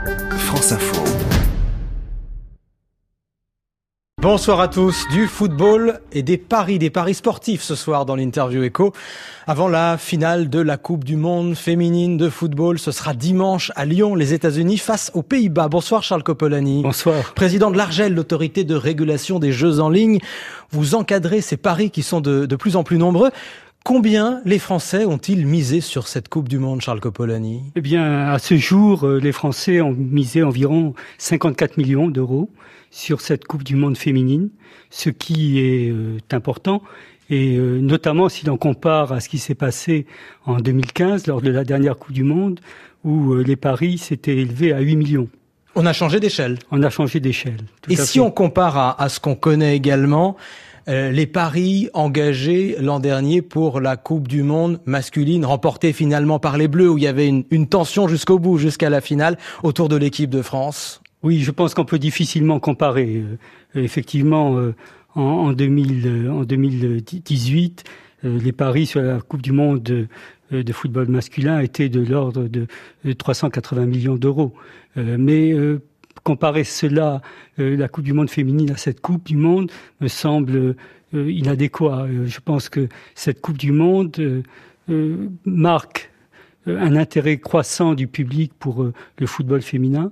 France Info. Bonsoir à tous. Du football et des paris sportifs ce soir dans l'interview Écho. Avant la finale de la Coupe du Monde féminine de football, ce sera dimanche à Lyon, les États-Unis face aux Pays-Bas. Bonsoir Charles Coppolani. Bonsoir. Président de l'Argel, l'autorité de régulation des jeux en ligne. Vous encadrez ces paris qui sont de plus en plus nombreux. Combien les Français ont-ils misé sur cette Coupe du Monde, Charles Coppolani ? Eh bien, à ce jour, les Français ont misé environ 54 millions d'euros sur cette Coupe du Monde féminine, ce qui est important, et notamment si l'on compare à ce qui s'est passé en 2015, lors de la dernière Coupe du Monde, où les paris s'étaient élevés à 8 millions. On a changé d'échelle. On a changé d'échelle. Et si on compare à ce qu'on connaît également, les paris engagés l'an dernier pour la Coupe du Monde masculine, remportés finalement par les Bleus, où il y avait une tension jusqu'au bout, jusqu'à la finale, autour de l'équipe de France. Oui, je pense qu'on peut difficilement comparer. Effectivement, en 2018, les paris sur la Coupe du Monde de football masculin étaient de l'ordre de 380 millions d'euros. Mais comparer cela, la Coupe du Monde féminine à cette Coupe du Monde, me semble inadéquat. Je pense que cette Coupe du Monde marque un intérêt croissant du public pour le football féminin.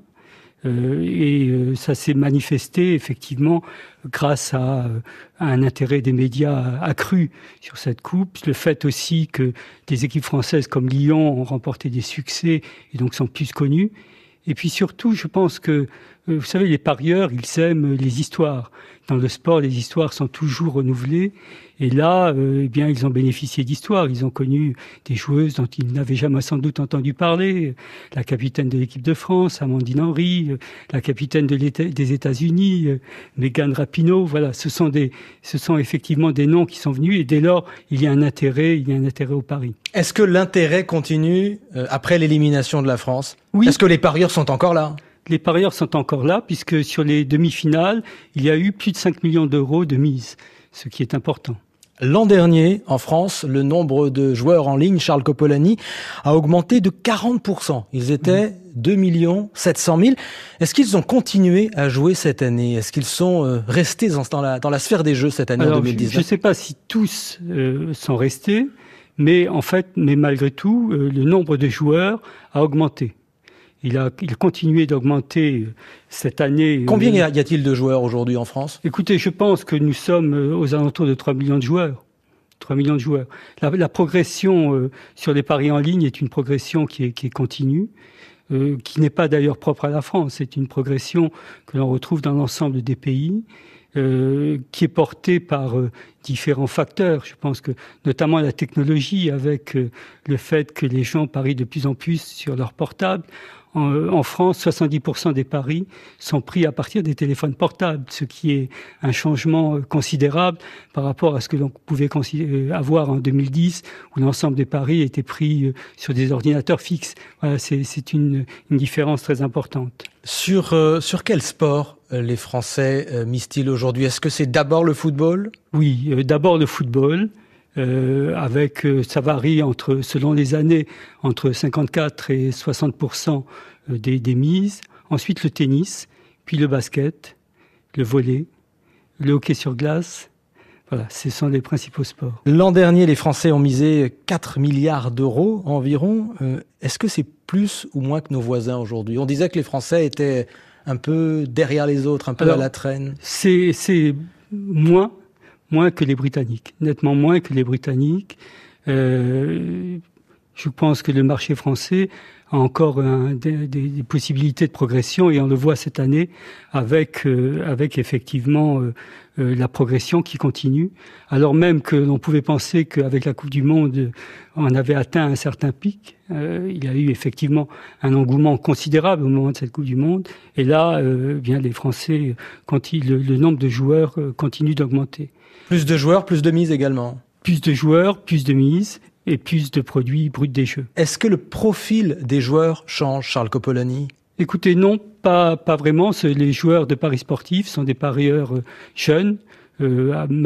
Ça s'est manifesté effectivement grâce à un intérêt des médias accru sur cette coupe. Le fait aussi que des équipes françaises comme Lyon ont remporté des succès et donc sont plus connues. Et puis surtout, je pense que, vous savez, les parieurs, ils aiment les histoires. Dans le sport, les histoires sont toujours renouvelées. Et là, eh bien, ils ont bénéficié d'histoires. Ils ont connu des joueuses dont ils n'avaient jamais sans doute entendu parler. La capitaine de l'équipe de France, Amandine Henry, la capitaine des États-Unis, Megan Rapinoe. Voilà, ce sont effectivement des noms qui sont venus. Et dès lors, il y a un intérêt au pari. Est-ce que l'intérêt continue après l'élimination de la France ? Oui. Est-ce que les parieurs sont encore là ? Les parieurs sont encore là, puisque sur les demi-finales, il y a eu plus de 5 millions d'euros de mise, ce qui est important. L'an dernier, en France, le nombre de joueurs en ligne, Charles Coppolani, a augmenté de 40%. Ils étaient 2 700 000. Est-ce qu'ils ont continué à jouer cette année ? Est-ce qu'ils sont restés dans la sphère des jeux cette année en 2019 ? Je ne sais pas si tous sont restés, mais malgré tout, le nombre de joueurs a augmenté. Il a continué d'augmenter cette année. Combien y a-t-il de joueurs aujourd'hui en France ? Écoutez, je pense que nous sommes aux alentours de 3 millions de joueurs. 3 millions de joueurs. La progression sur les paris en ligne est une progression qui est continue, qui n'est pas d'ailleurs propre à la France. C'est une progression que l'on retrouve dans l'ensemble des pays, qui est portée par différents facteurs. Je pense que notamment la technologie, avec le fait que les gens parient de plus en plus sur leur portable. En France, 70% des paris sont pris à partir des téléphones portables, ce qui est un changement considérable par rapport à ce que l'on pouvait avoir en 2010, où l'ensemble des paris étaient pris sur des ordinateurs fixes. Voilà, c'est une différence très importante. Sur quel sport les Français misent-ils aujourd'hui ? Est-ce que c'est d'abord le football ? Oui, d'abord le football. Ça varie selon les années, entre 54 et 60% des mises. Ensuite, le tennis, puis le basket, le volley, le hockey sur glace. Voilà, ce sont les principaux sports. L'an dernier, les Français ont misé 4 milliards d'euros environ. Est-ce que c'est plus ou moins que nos voisins aujourd'hui ? On disait que les Français étaient un peu derrière les autres, un peu à la traîne. C'est moins que les Britanniques, nettement moins que les Britanniques. Je pense que le marché français a encore des possibilités de progression, et on le voit cette année avec effectivement la progression qui continue, alors même que l'on pouvait penser qu'avec la Coupe du Monde, on avait atteint un certain pic. Il y a eu effectivement un engouement considérable au moment de cette Coupe du Monde, et là, bien les Français, le nombre de joueurs continue d'augmenter. Plus de joueurs, plus de mises également. Plus de joueurs, plus de mises et plus de produits bruts des jeux. Est-ce que le profil des joueurs change, Charles Coppolani ? Écoutez, non, pas vraiment. Les joueurs de paris sportifs sont des parieurs jeunes,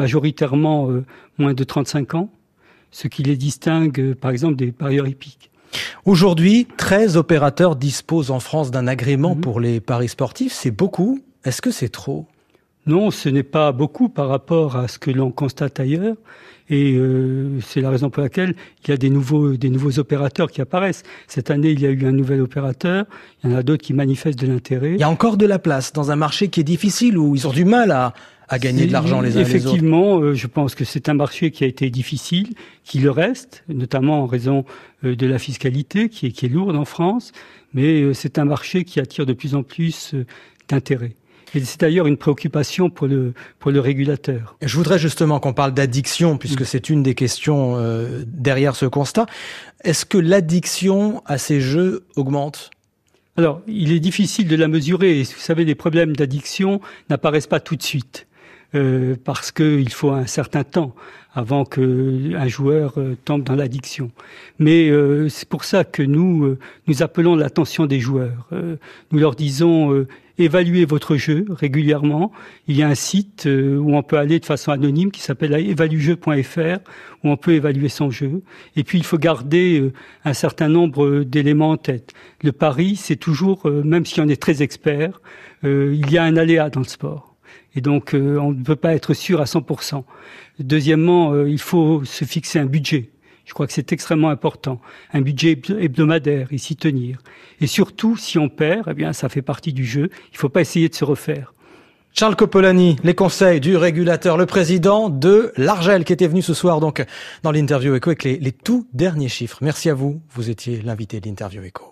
majoritairement moins de 35 ans, ce qui les distingue, par exemple, des parieurs hippiques. Aujourd'hui, 13 opérateurs disposent en France d'un agrément pour les paris sportifs. C'est beaucoup. Est-ce que c'est trop ? Non, ce n'est pas beaucoup par rapport à ce que l'on constate ailleurs. Et c'est la raison pour laquelle il y a des nouveaux opérateurs qui apparaissent. Cette année, il y a eu un nouvel opérateur. Il y en a d'autres qui manifestent de l'intérêt. Il y a encore de la place dans un marché qui est difficile, où ils ont du mal à gagner de l'argent les uns les autres. Effectivement, je pense que c'est un marché qui a été difficile, qui le reste, notamment en raison de la fiscalité qui est lourde en France. Mais c'est un marché qui attire de plus en plus d'intérêt. Et c'est d'ailleurs une préoccupation pour le régulateur. Je voudrais justement qu'on parle d'addiction, puisque c'est une des questions derrière ce constat. Est-ce que l'addiction à ces jeux augmente ? Alors, il est difficile de la mesurer. Vous savez, les problèmes d'addiction n'apparaissent pas tout de suite, parce qu'il faut un certain temps avant qu'un joueur tombe dans l'addiction. Mais c'est pour ça que nous appelons l'attention des joueurs. Nous leur disons évaluez votre jeu régulièrement. Il y a un site où on peut aller de façon anonyme qui s'appelle evaluejeu.fr, où on peut évaluer son jeu. Et puis il faut garder un certain nombre d'éléments en tête. Le pari, c'est toujours, même si on est très expert, il y a un aléa dans le sport. Et donc on ne peut pas être sûr à 100%. Deuxièmement, il faut se fixer un budget. Je crois que c'est extrêmement important. Un budget hebdomadaire et s'y tenir. Et surtout, si on perd, eh bien, ça fait partie du jeu. Il ne faut pas essayer de se refaire. Charles Copolani, les conseils du régulateur, le président de l'Arjel, qui était venu ce soir donc dans l'Interview Écho avec les tout derniers chiffres. Merci à vous. Vous étiez l'invité de l'Interview Écho.